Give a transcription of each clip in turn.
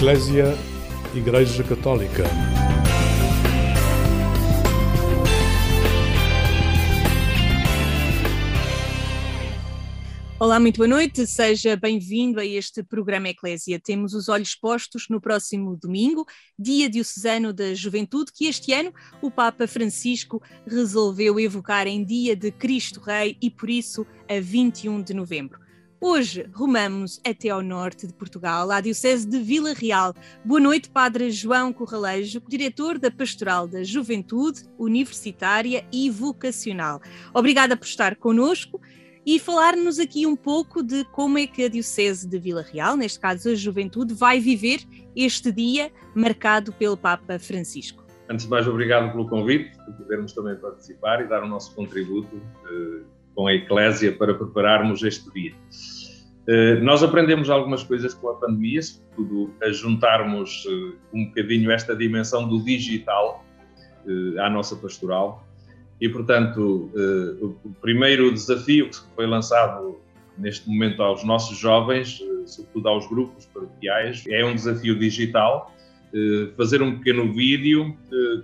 Eclésia, Igreja Católica. Olá, muito boa noite, seja bem-vindo a este programa Eclésia. Temos os olhos postos no próximo domingo, Dia Diocesano da Juventude, que este ano o Papa Francisco resolveu evocar em Dia de Cristo Rei e por isso a 21 de novembro. Hoje rumamos até ao norte de Portugal, à Diocese de Vila Real. Boa noite, Padre João Corralejo, diretor da Pastoral da Juventude, Universitária e Vocacional. Obrigada por estar connosco e falar-nos aqui um pouco de como é que a Diocese de Vila Real, neste caso a Juventude, vai viver este dia marcado pelo Papa Francisco. Antes de mais, obrigado pelo convite, por podermos também participar e dar o nosso contributo com a Eclésia para prepararmos este dia. Nós aprendemos algumas coisas com a pandemia, sobretudo a juntarmos um bocadinho esta dimensão do digital à nossa pastoral. E, portanto, o primeiro desafio que foi lançado neste momento aos nossos jovens, sobretudo aos grupos paroquiais, é um desafio digital, fazer um pequeno vídeo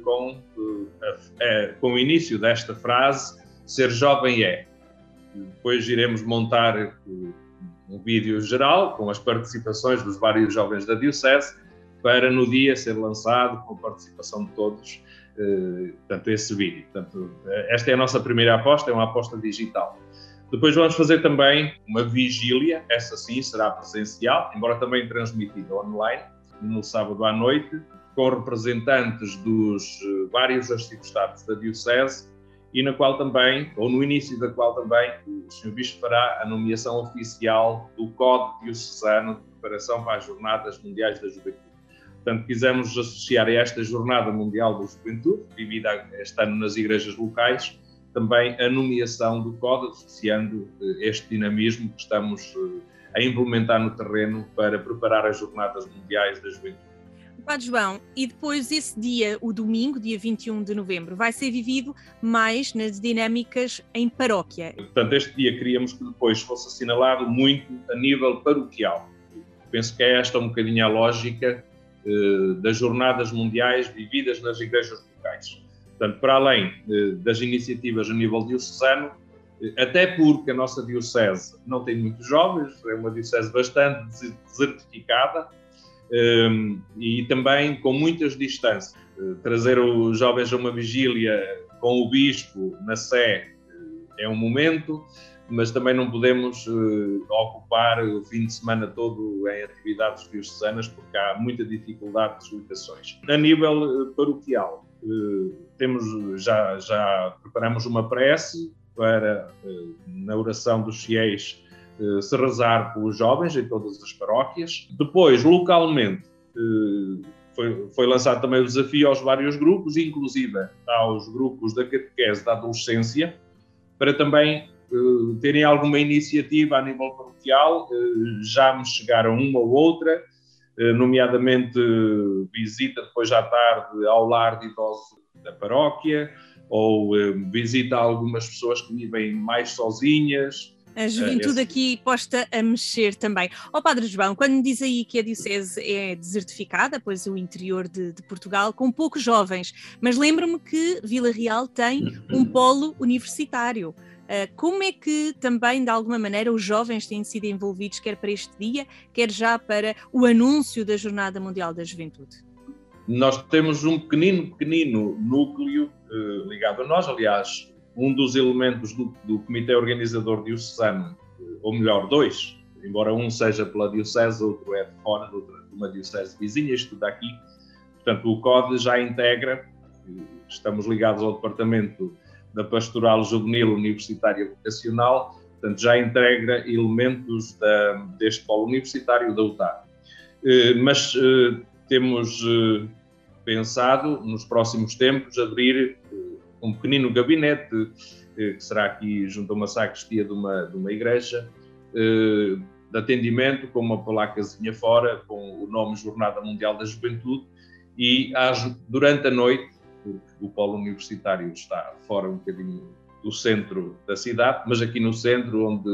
com o início desta frase, ser jovem é. Depois iremos montar um vídeo geral com as participações dos vários jovens da Diocese para no dia ser lançado com a participação de todos, portanto, esse vídeo. Portanto, esta é a nossa primeira aposta, é uma aposta digital. Depois vamos fazer também uma vigília, essa sim será presencial, embora também transmitida online, no sábado à noite, com representantes dos vários arciprestados da Diocese, e na qual também, ou no início da qual também, o Sr. Bispo fará a nomeação oficial do Código Diocesano de Preparação para as Jornadas Mundiais da Juventude. Portanto, quisemos associar a esta Jornada Mundial da Juventude, vivida este ano nas igrejas locais, também a nomeação do Código, associando este dinamismo que estamos a implementar no terreno para preparar as Jornadas Mundiais da Juventude. Padre João, e depois esse dia, o domingo, dia 21 de novembro, vai ser vivido mais nas dinâmicas em paróquia. Portanto, este dia queríamos que depois fosse assinalado muito a nível paroquial. Penso que é esta um bocadinho a lógica das jornadas mundiais vividas nas igrejas locais. Portanto, para além das iniciativas a nível diocesano, até porque a nossa diocese não tem muitos jovens, é uma diocese bastante desertificada, e também com muitas distâncias. Trazer os jovens a uma vigília com o bispo na Sé é um momento, mas também não podemos ocupar o fim de semana todo em atividades diocesanas porque há muita dificuldade de deslocações. A nível paroquial, já preparamos uma prece para, na oração dos fiéis, se rezar pelos jovens em todas as paróquias. Depois, localmente, foi lançado também o desafio aos vários grupos, inclusive aos grupos da catequese da adolescência, para também terem alguma iniciativa a nível paroquial. Já me chegaram uma ou outra, nomeadamente visita depois à tarde ao lar de idosos da paróquia, ou visita a algumas pessoas que vivem mais sozinhas. A juventude aqui posta a mexer também. Padre João, quando me diz aí que a Diocese é desertificada, pois o interior de Portugal, com poucos jovens, mas lembro-me que Vila Real tem um polo universitário. Como é que também, de alguma maneira, os jovens têm sido envolvidos, quer para este dia, quer já para o anúncio da Jornada Mundial da Juventude? Nós temos um pequenino núcleo ligado a nós, aliás, um dos elementos do Comitê Organizador Diocesano, ou melhor, dois, embora um seja pela Diocese, outro é de fora, de uma Diocese vizinha, isto tudo aqui. Portanto, o CODE já integra, estamos ligados ao Departamento da Pastoral Juvenil Universitária Vocacional, portanto, já integra elementos deste polo universitário da UTAR. Mas temos pensado, nos próximos tempos, abrir um pequenino gabinete, que será aqui junto a uma sacristia de uma igreja, de atendimento, com uma placazinha fora, com o nome Jornada Mundial da Juventude, e durante a noite, o polo universitário está fora um bocadinho do centro da cidade, mas aqui no centro, onde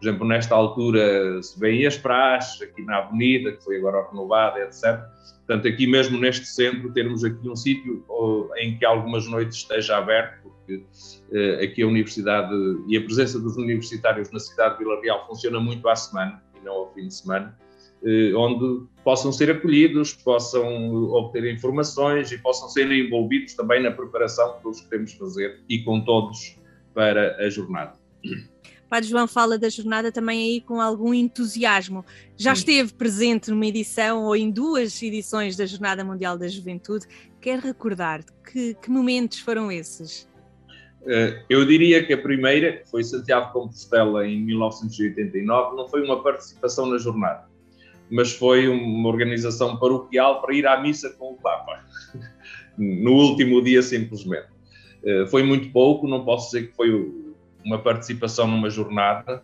Por exemplo, nesta altura se vêem as praças, aqui na Avenida, que foi agora renovada, etc. Portanto, aqui mesmo neste centro, termos aqui um sítio em que algumas noites esteja aberto, porque aqui a universidade e a presença dos universitários na cidade de Vila Real funciona muito à semana e não ao fim de semana, onde possam ser acolhidos, possam obter informações e possam ser envolvidos também na preparação que todos queremos fazer e com todos para a jornada. Padre João fala da jornada também aí com algum entusiasmo. Já esteve presente numa edição ou em 2 edições da Jornada Mundial da Juventude. Quer recordar que momentos foram esses? Eu diria que a primeira, que foi Santiago de Compostela em 1989, não foi uma participação na jornada, mas foi uma organização paroquial para ir à missa com o Papa, no último dia simplesmente. Foi muito pouco, não posso dizer que foi uma participação numa jornada,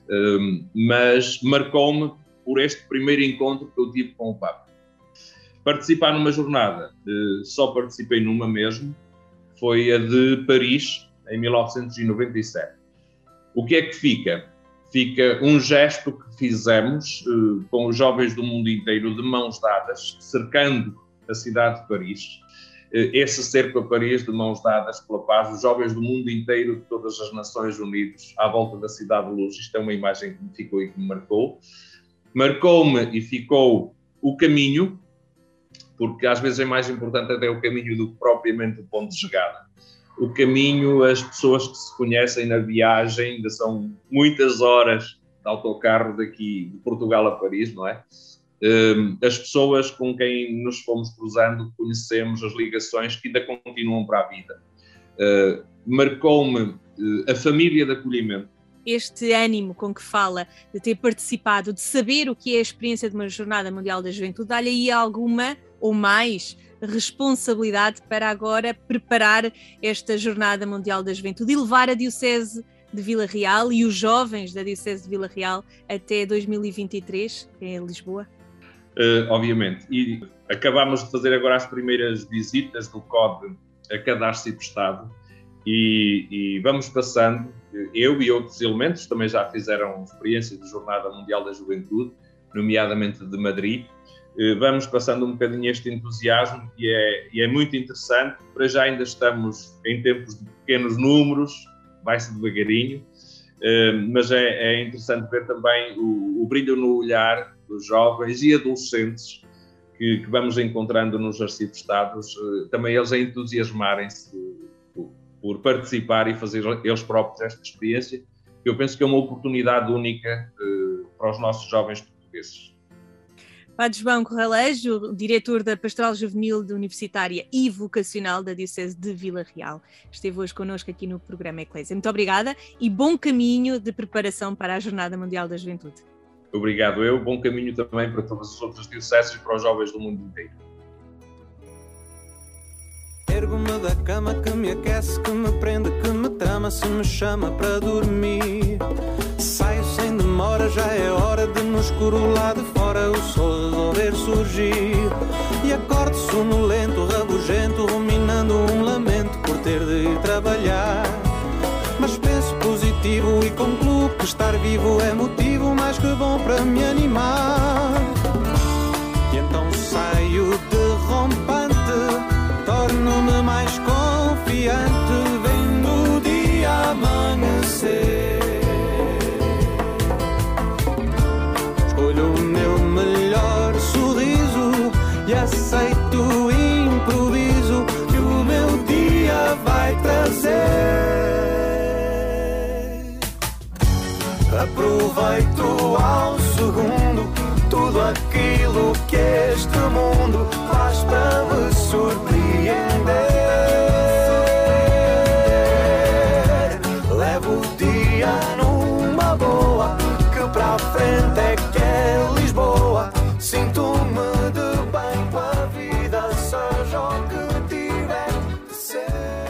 mas marcou-me por este primeiro encontro que eu tive com o Papa. Participar numa jornada, só participei numa mesmo, foi a de Paris, em 1997. O que é que fica? Fica um gesto que fizemos com os jovens do mundo inteiro, de mãos dadas, cercando a cidade de Paris. Esse cerco a Paris de mãos dadas pela paz, os jovens do mundo inteiro, de todas as Nações Unidas, à volta da Cidade de Luz. Isto é uma imagem que me ficou e que me marcou. Marcou-me e ficou o caminho, porque às vezes é mais importante até o caminho do que propriamente o ponto de chegada. O caminho, as pessoas que se conhecem na viagem, ainda são muitas horas de autocarro daqui de Portugal a Paris, não é? As pessoas com quem nos fomos cruzando, conhecemos as ligações que ainda continuam para a vida. Marcou-me a família de acolhimento. Este ânimo com que fala de ter participado, de saber o que é a experiência de uma Jornada Mundial da Juventude, dá-lhe aí alguma ou mais responsabilidade para agora preparar esta Jornada Mundial da Juventude e levar a Diocese de Vila Real e os jovens da Diocese de Vila Real até 2023 em Lisboa? Obviamente. E acabámos de fazer agora as primeiras visitas do CODE a cada arciprestado e vamos passando, eu e outros elementos também já fizeram experiência de Jornada Mundial da Juventude, nomeadamente de Madrid. Vamos passando um bocadinho este entusiasmo e é muito interessante. Para já ainda estamos em tempos de pequenos números, vai-se devagarinho, mas é interessante ver também o brilho no olhar dos jovens e adolescentes que vamos encontrando nos arciprestados, também eles a entusiasmarem-se por participar e fazer eles próprios esta experiência, que eu penso que é uma oportunidade única para os nossos jovens portugueses. Padre João Corralejo, diretor da Pastoral Juvenil Universitária e Vocacional da Diocese de Vila Real, esteve hoje connosco aqui no programa Eclésia. Muito obrigada e bom caminho de preparação para a Jornada Mundial da Juventude. Obrigado eu, bom caminho também para todas as outras dioceses e para os jovens do mundo inteiro. Ergo-me da cama que me aquece, que me prende, que me trama, se me chama para dormir. Saio sem demora, já é hora de no escuro lá de fora o sol resolver surgir. E acordo sonolento, rabugento, ruminando um lamento por ter de ir trabalhar. Mas penso positivo e concluo que estar vivo é motivo mais que bom para me animar. E então saio derrompante, torno-me mais confiante, vendo o dia amanhecer. Escolho o meu melhor sorriso e aceito o improviso que o meu dia vai trazer. Aproveito ao segundo tudo aquilo que este mundo faz para me surpreender. Levo o dia numa boa, que para a frente é que é Lisboa. Sinto-me de bem com a vida, seja o que tiver de ser.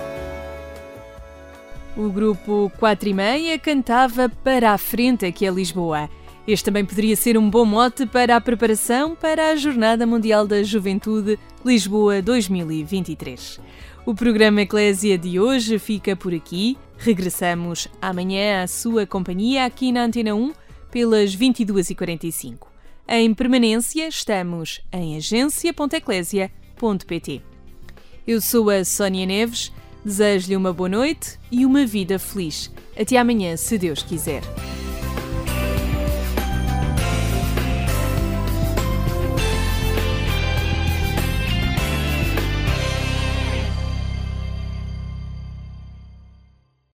O grupo 4:30 cantava Para a Frente é que é Lisboa. Este também poderia ser um bom mote para a preparação para a Jornada Mundial da Juventude Lisboa 2023. O programa Eclésia de hoje fica por aqui. Regressamos amanhã à sua companhia aqui na Antena 1 pelas 22h45. Em permanência, estamos em agência.eclésia.pt. Eu sou a Sónia Neves, desejo-lhe uma boa noite e uma vida feliz. Até amanhã, se Deus quiser.